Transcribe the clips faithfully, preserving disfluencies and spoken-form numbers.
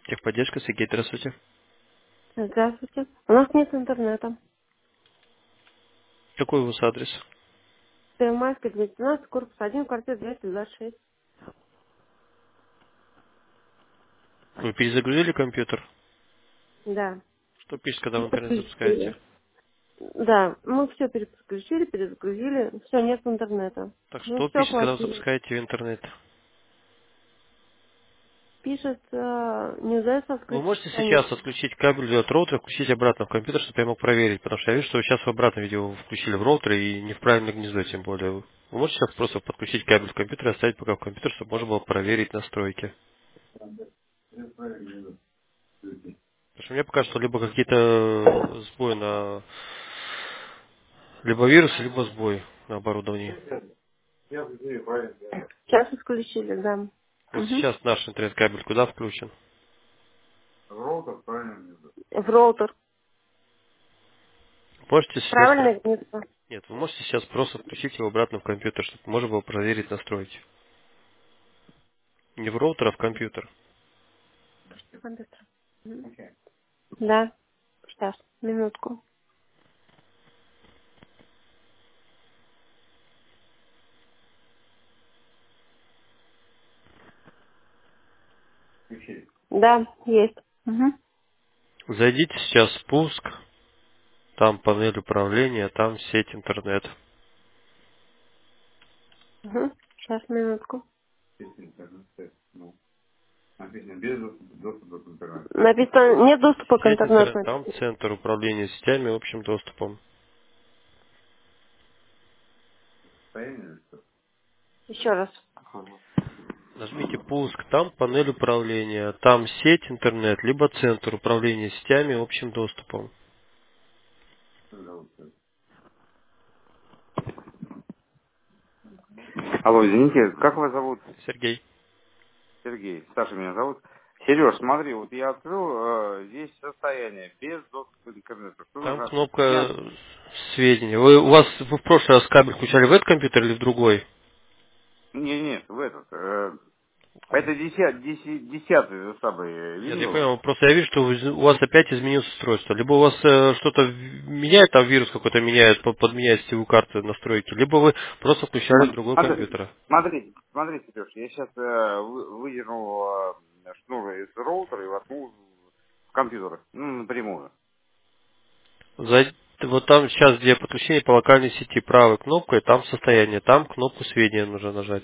Техподдержка, Сергей, здравствуйте. Здравствуйте. У нас нет интернета. Какой у вас адрес? Первомайская, двести двенадцать, корпус один, квартира двести двадцать шесть. Вы перезагрузили компьютер? Да. Что пишет, когда Мы вы интернет запускаете? подключили. Да, мы все переподключили, перезагрузили. Все, нет интернета. Так, Мы что все пишет, когда вы оплатили. запускаете интернет? Пишет, э, не удается Вы открыть можете страницу. сейчас отключить кабель от роутера, включить обратно в компьютер, чтобы я мог проверить, потому что я вижу, что вы сейчас в обратном видео включили в роутер и не в правильное гнездо, тем более. Вы можете сейчас просто подключить кабель в компьютер и оставить пока в компьютер, чтобы можно было проверить настройки? Потому что мне пока что либо какие-то сбои на... Либо вирусы, либо сбой на оборудовании. Сейчас отключили, да. Вот Угу. сейчас наш интернет-кабель куда включен? В роутер. Можете сейчас... Правильно гнездо. Нет, вы можете сейчас просто включить его обратно в компьютер, чтобы можно было проверить настройки. Не в роутер, а в компьютер. Компьютер. Мгм. Да. Сейчас, минутку. Да, есть. Угу. Зайдите сейчас в спуск, там панель управления, там сеть интернет. Угу. Сейчас, минутку. Написано, нет доступа к Сеть интернету. интернет, там Написано. центр управления сетями и общим доступом. Еще раз. Нажмите пуск, там панель управления, там сеть интернет, либо центр управления сетями и общим доступом. Алло, извините, как вас зовут? Сергей, Сергей. Саша меня зовут. Сереж, смотри, вот я открыл э, здесь состояние без доступа к интернету. Что там нужно? кнопка Снять? сведения. Вы, у вас вы в прошлый раз кабель включали в этот компьютер или в другой? Не, нет, в этот. э, это десят, десять, десятый самый э, Нет, я Windows. понял, просто я вижу, что вы- у вас опять изменилось устройство. Либо у вас э, что-то в- меняет, там вирус какой-то меняет, по- подменяет сетевую карту настройки, либо вы просто включали в М, другой Смотри, компьютер. смотри, смотри, Сереж, я сейчас выдернул э, шнур из роутера и воткнул в компьютер, ну, напрямую. За- вот там сейчас, где подключение по локальной сети, правой кнопкой, там состояние, там кнопку сведения нужно нажать.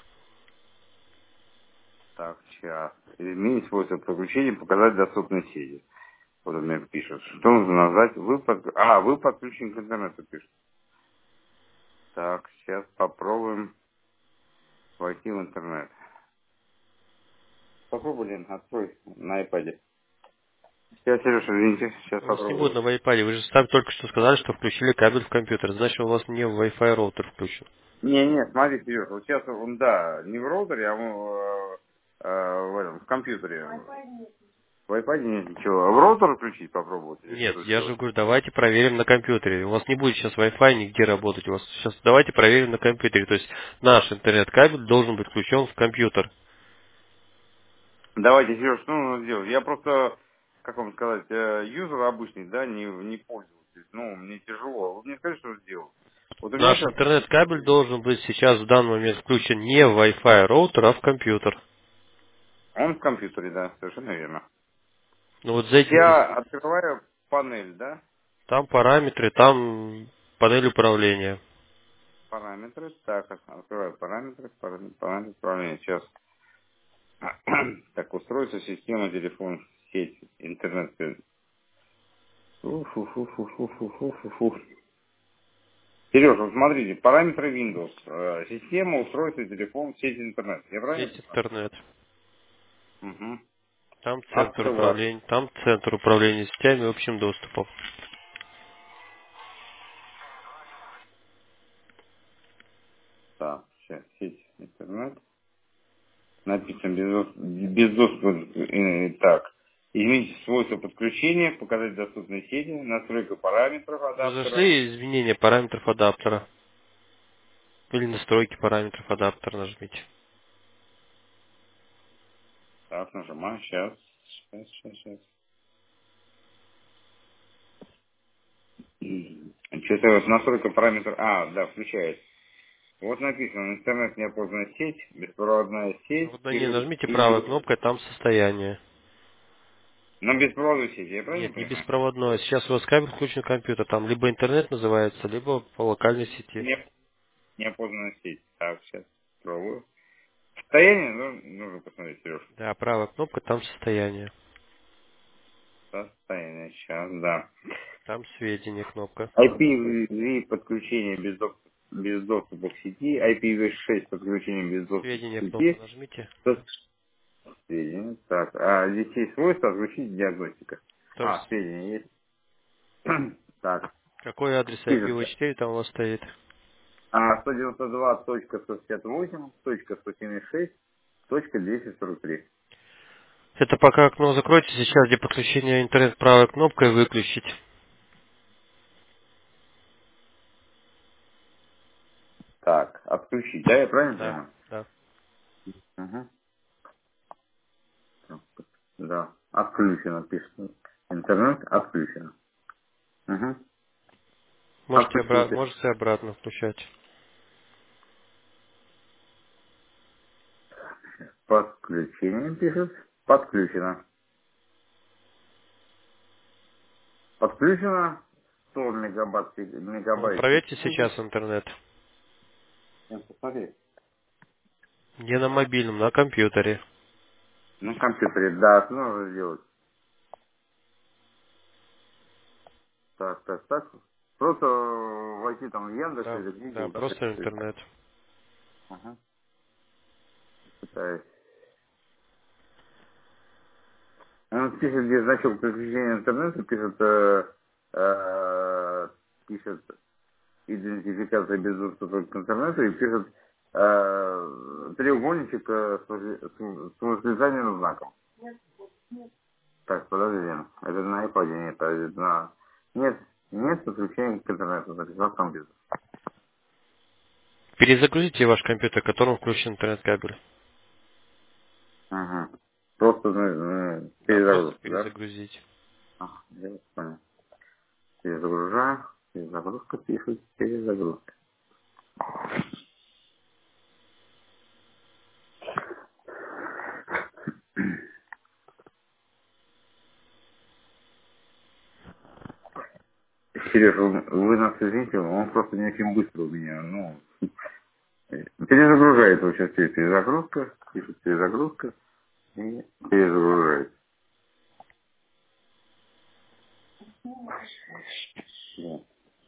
Так, сейчас. Изменить свойства подключения, показать доступные сети. Вот он мне пишет. Что нужно назвать? Вы под... А, вы подключены к интернету, пишет. Так, сейчас попробуем войти в интернет. Попробуй, Лен, открой на iPad. Сейчас, Сережа, извините, сейчас У вас не будет попробую. на Wi-Fi, вы же сами только что сказали, что включили кабель в компьютер, значит у вас не в Wi-Fi роутер включен. Не, не, смотри, Сережа, вот сейчас он, да, не в роутере, а в, э, э, в этом, в компьютере. В iPad нет ничего. А в роутер включить попробовать или Нет, что я же сделать? говорю, давайте проверим на компьютере. У вас не будет сейчас Wi-Fi нигде работать. У вас сейчас давайте проверим на компьютере. То есть наш интернет-кабель должен быть включен в компьютер. Давайте, Сереж, что нужно сделать? Я просто, как вам сказать, э, юзер обычный, да, не, не пользователь. Ну, мне тяжело. Вот мне скажите, что сделать. Вот у меня Наш сейчас, интернет-кабель должен быть сейчас в данный момент включен не в Wi-Fi роутер, а в компьютер. он в компьютере, да, совершенно верно. Ну вот зайдите, Я открываю панель, да, там параметры, там панель управления. параметры. Так, открываю параметры, параметры, параметры управления. Сейчас. Так, устройство, система, телефон, сеть, интернет. Фу-фу-фу-фу-фу-фу-фу-фу. Сереж, вот смотрите, параметры Windows. Э, Система, устройство, телефон, сеть, интернет. Я правильно Сеть понимаю? интернет. Угу. Там центр Открываю. управления, там центр управления сетями и общим доступом. Так, сейчас, сеть, интернет. Написано без, дос- без доступа. э, Так. Измените свойства подключения, показать доступные сети, настройка параметров Вы адаптера. зашли изменения параметров адаптера или настройки параметров адаптера нажмите. Так, нажимаю, сейчас. Сейчас, сейчас, сейчас. Что-то вот настройка параметр... А, да, включает. Вот написано, интернет неопознанная сеть, беспроводная Ну, сеть вот на ней или... нажмите правой или... кнопкой, там состояние. На беспроводную сеть, я правильно Нет, не понимаю? беспроводное. Сейчас у вас кабель включен к компьютеру. Там либо интернет называется, либо по локальной сети. Не, неопознанная сеть. Так, сейчас пробую. Состояние, ну, нужно посмотреть, Сереж. Да, правая кнопка, там состояние. Состояние, сейчас, да. Там сведения кнопка. ай пи ви подключение без доступа, без доступа к сети, ай пи ви шесть подключение без доступа к Сведения кнопку сети. нажмите. Тут сведения. Так, а здесь есть свойства, отключить диагностика. Тоже А, с- сведения есть. Так, Какой адрес ай пи ви пишется. четыре там у вас стоит? А, сто девяносто два точка сто шестьдесят восемь точка сто семьдесят шесть точка двести сорок три. Это пока окно закройте, сейчас где подключение интернет правой кнопкой выключить. Так, отключить, да, я правильно Да, понимаю? да. Угу. Да, отключено, пишет. Интернет отключено. Угу. Можете, обра- Отпустите. можете обратно включать. Подключение пишет. Подключено. Подключено. сто мегабайт, Ну, мегабайт в проверьте секунду. сейчас интернет. Я посмотри. Не на мобильном, на компьютере. На компьютере, да, что нужно сделать? Так, так, так. Просто э, войти там в Яндекс Да, или в да, Google, да, просто как-то. интернет. Ага. Пытаюсь. Он пишет, где значок подключения интернета, пишет, э, э, пишет идентификация без доступа к интернету и пишет э, треугольничек э, с, вози- с- с восклицательным знаком. Так, подожди, это на iPad нет, а это на... Нет, нет подключения к интернету, записал компьютер. Перезагрузите ваш компьютер, к которому включен интернет-кабель. Ага. Просто э, э, Да, просто перезагрузка, да? перезагрузить. Ага, я понял. Перезагружаю, перезагрузка пишет, перезагрузка. Сереж, вы, вы нас извините, он просто не очень быстро у меня, ну, перезагружает вот сейчас теперь перезагрузка, пишет перезагрузка и перезагружает. Да.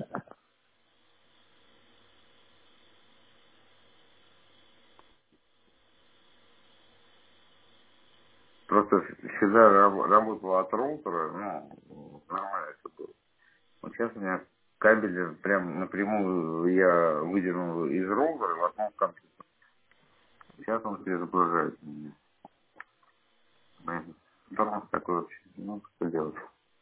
Просто всегда раб- работала от роутера, ну, нормально все было. Вот сейчас у меня кабель прям напрямую я выдернул из роутера в одном компьютере. Сейчас он перезагружает меня. Блин, тормоз такой вообще. Ну, что делать?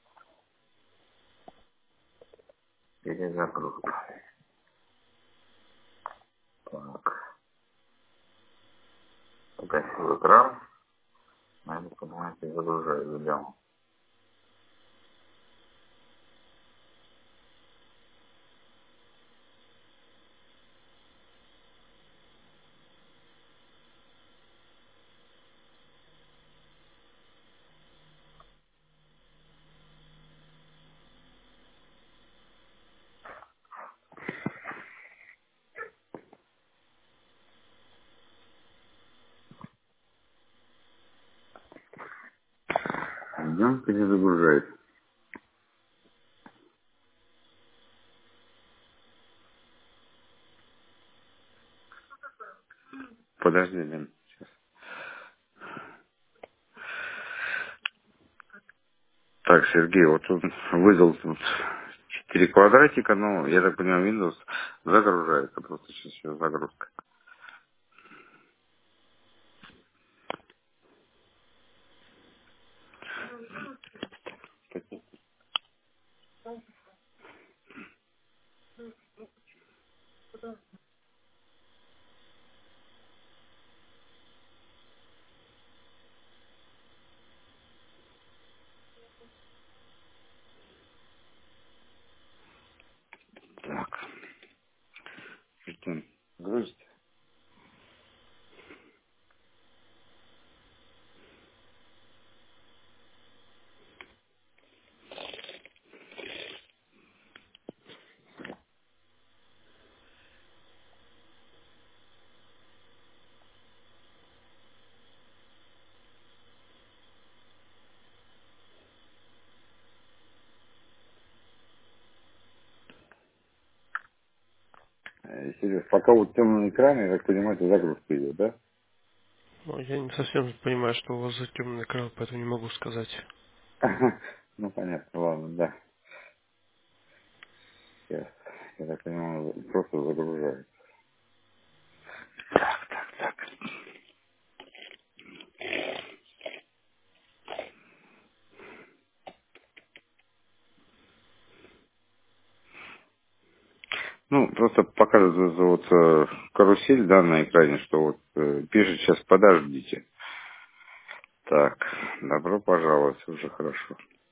Перезагрузка. Так. Погасил экран. Надо поднимать и загружать задам. Идем перезагружать. Подожди, Лен. Сейчас. Так, Сергей, вот тут выдал тут четыре квадратика, но я так понимаю, Windows загружается. Просто сейчас еще загрузка. Сереж, пока вот темный экран, я так понимаю, это загрузка идет, да? Ну, я не совсем понимаю, что у вас за темный экран, поэтому не могу сказать. Ну, понятно, ладно, да. Сейчас, я так понимаю, просто загружает. Так, так, так. Ну, просто показывает вот э, карусель, да, на экране, что вот э, пишет сейчас подождите. Так, добро пожаловать, уже хорошо.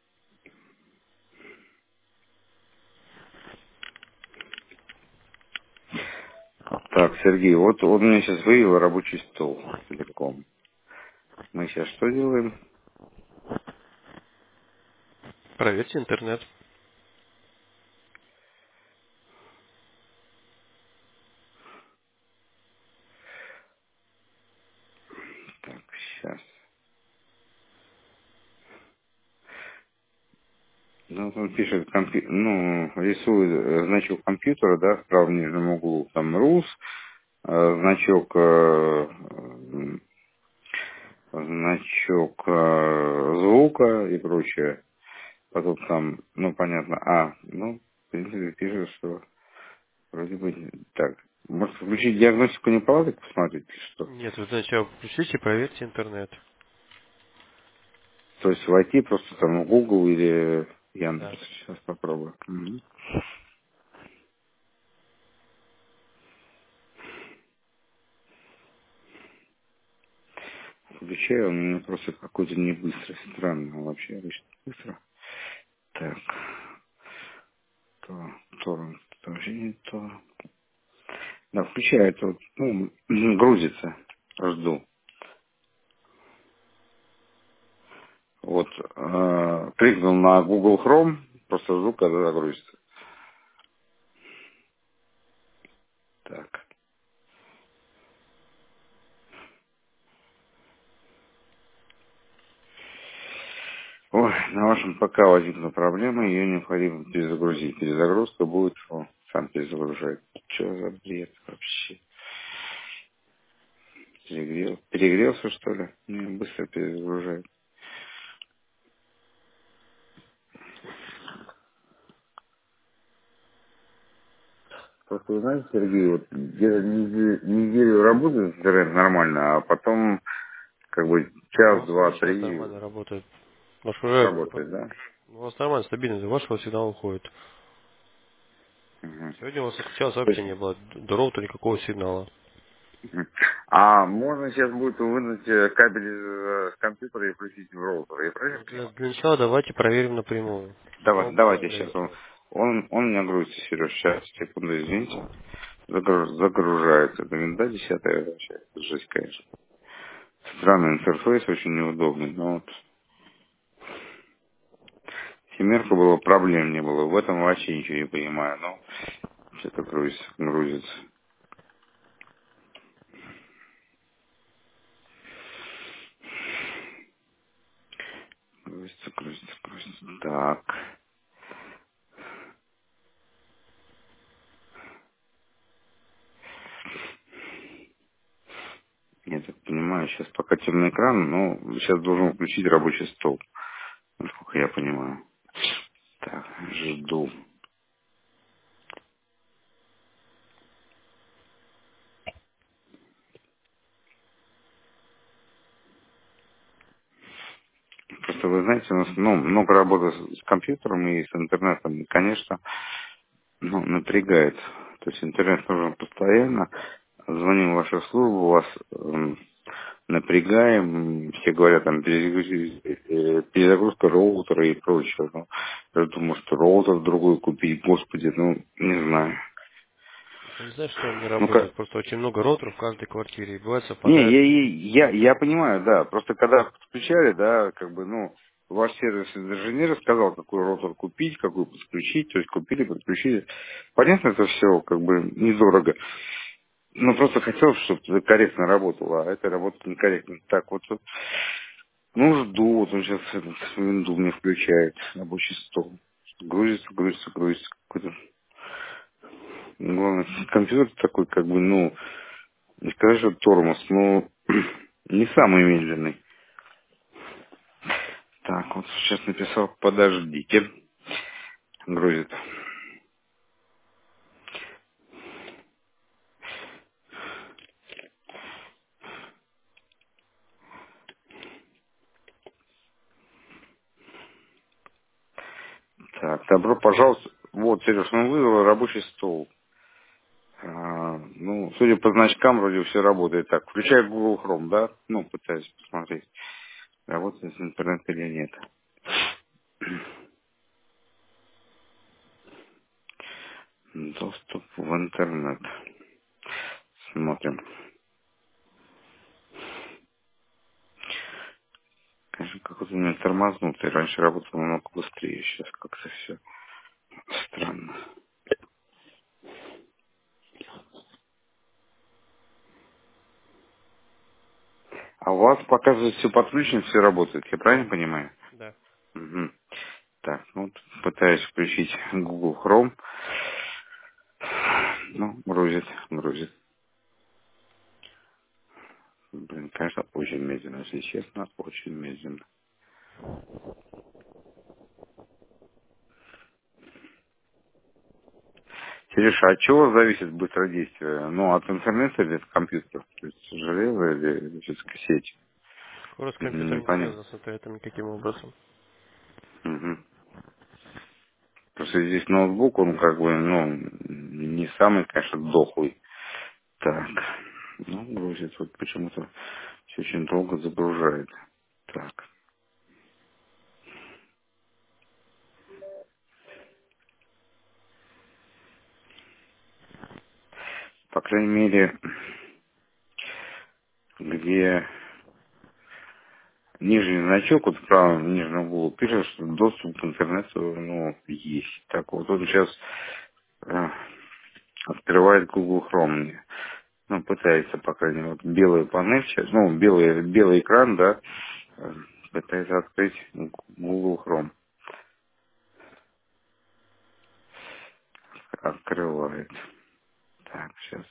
Так, Сергей, вот он мне сейчас вывел рабочий стол целиком. Мы сейчас что делаем? Проверьте интернет. Так, сейчас. Ну, вот он пишет, компью- ну, рисует э, значок компьютера, да, в правом нижнем углу, там рус, э, значок, э, м, значок э, звука и прочее. Потом там, ну, понятно, а, ну, в принципе, пишет, что вроде бы так. Может, включить диагностику неполадок, посмотреть, или что? Нет, вы сначала включите и проверьте интернет. То есть войти просто там в Google или Яндекс. Да. Сейчас попробую. Мгм. Включаю, он у меня просто какой-то не быстрый, странный. Он вообще обычно быстро. Так. То, то, то вообще не то. Да, включает, вот, ну, грузится. Жду. Вот, э, кликнул на Google Chrome, просто жду, когда загрузится. Так. Ой, на вашем ПК возникла проблема, ее необходимо перезагрузить. Перезагрузка будет, о, сам перезагружает. Что за бред вообще? Перегрел, перегрелся, что ли? Не, быстро перезагружает. Просто, вы знаете, Сергей, вот где-то неделю, неделю работает интернет нормально, а потом как бы У час, вас два, уже сейчас три нормально работает. Ваш уже, работает, да? у вас нормально, стабильно, вашего сигнала уходит. Мгм. Сегодня у вас отключалось То вообще есть, не было до роутера никакого сигнала. мгм. А можно сейчас будет вынуть э, кабель из э, компьютера и включить в роутер, я правильно Ну, для, понимаю? для начала давайте проверим напрямую. Давай, Попробуем давайте сейчас. проверить. Он, он, он у меня грузится, Сереж. Сейчас, секунду, извините. Загруж- загружается. Это винда десятая вообще. Жесть, конечно. Странный интерфейс, очень неудобный. Но вот семерка была, проблем не было. В этом вообще ничего не понимаю. Но что-то грузится, грузится. Грузится, грузится, грузится. Так. Я так понимаю, сейчас пока темный экран, но сейчас должен включить рабочий стол. Насколько я понимаю. Так, жду. Просто вы знаете, у нас ну, много работы с с компьютером и с интернетом, и, конечно, ну, напрягает. То есть интернет нужен постоянно. Звоним в вашу службу, вас эм, напрягаем, все говорят, там, перезагрузи- э, перезагрузка роутера и прочее. Ну, я думаю, что роутер другой купить, господи, ну, не знаю. Я не знаю, что он не Ну, как, работает. Просто очень много роутеров в каждой квартире. И бывает Не, совпадает. я, я, я понимаю, да. Просто когда подключали, да, как бы, ну, ваш сервис инженер сказал, какой роутер купить, какой подключить, то есть купили, подключили. Понятно, это все как бы недорого. Но просто хотелось, чтобы это корректно работало, а это работает некорректно. Так вот, вот, ну, жду, вот он сейчас этот винду мне включает, рабочий стол. Грузится, грузится, грузится. Какой-то Главное, компьютер такой, как бы, ну, не сказать, что тормоз, но не самый медленный. Так, вот сейчас написал, подождите. Грузит. Так, добро пожаловать. Вот, Сереж, он вывел рабочий стол. А, ну, судя по значкам, вроде все работает. Так, включай Google Chrome, да? Ну, пытаюсь посмотреть, работает интернет или нет. Доступ в интернет. Смотрим. Конечно, как-то у меня тормознутый. Раньше работал намного быстрее. Сейчас как-то все странно. А у вас показывает все подключено, все работает. Я правильно понимаю? Да. Угу. Так, ну, вот пытаюсь включить Google Chrome. Ну, грузит, грузит. Блин, конечно, очень медленно, если честно, очень медленно. Сережа, от чего зависит быстродействие? Ну, от интернета или от компьютера? То есть железо или физическая сеть? Скорость компьютера не Непонятно. связана с интернетом никаким образом. Угу. Просто здесь ноутбук, он как бы, ну, не самый, конечно, дохлый. Так, ну, грузит, вот почему-то все очень долго загружает. Так, по крайней мере, где нижний значок, вот в правом нижнем углу пишет, что доступ к интернету, ну, есть. Так вот, он сейчас э, открывает Google Chrome мне. Ну, пытается, по крайней мере, вот белая панель сейчас, ну, белый, белый экран, да, э, пытается открыть Google Chrome. Открывает. Так, сейчас.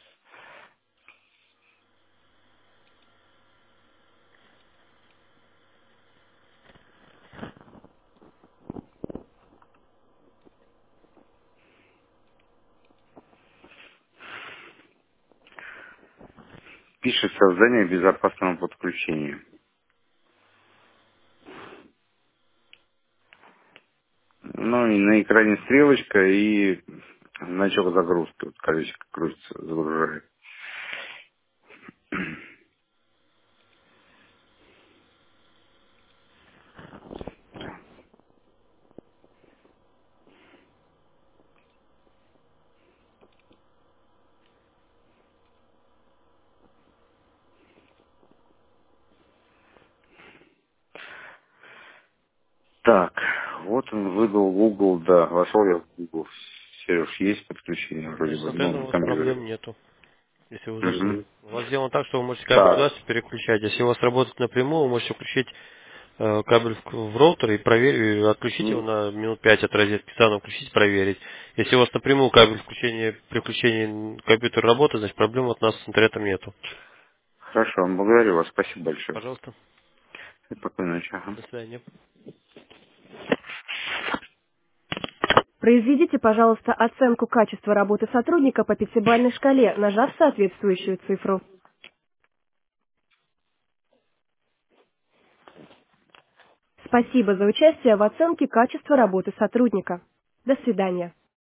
Пишет создание безопасного подключения. Ну, и на экране стрелочка и значок загрузки. Вот колесико крутится, загружает. Так, вот он выдал Google, да, вошел я в Google. Сереж, есть подключение вроде Ну, бы, с ну, интернетом у на вас компьютере. проблем нету, если вы зашли. Угу. У вас сделано так, что вы можете кабель Так, туда переключать. Если у вас работает напрямую, вы можете включить э, кабель в, в роутер и проверить, отключить его м, на минут пять от розетки, заново включить, проверить. Если у вас напрямую кабель включения, при включении компьютера работает, значит проблем от нас с интернетом нету. хорошо, благодарю вас, спасибо большое. Пожалуйста, Спокойной ночи. Ага. до свидания. Произведите, пожалуйста, оценку качества работы сотрудника по пятибалльной шкале, нажав соответствующую цифру. Спасибо за участие в оценке качества работы сотрудника. До свидания.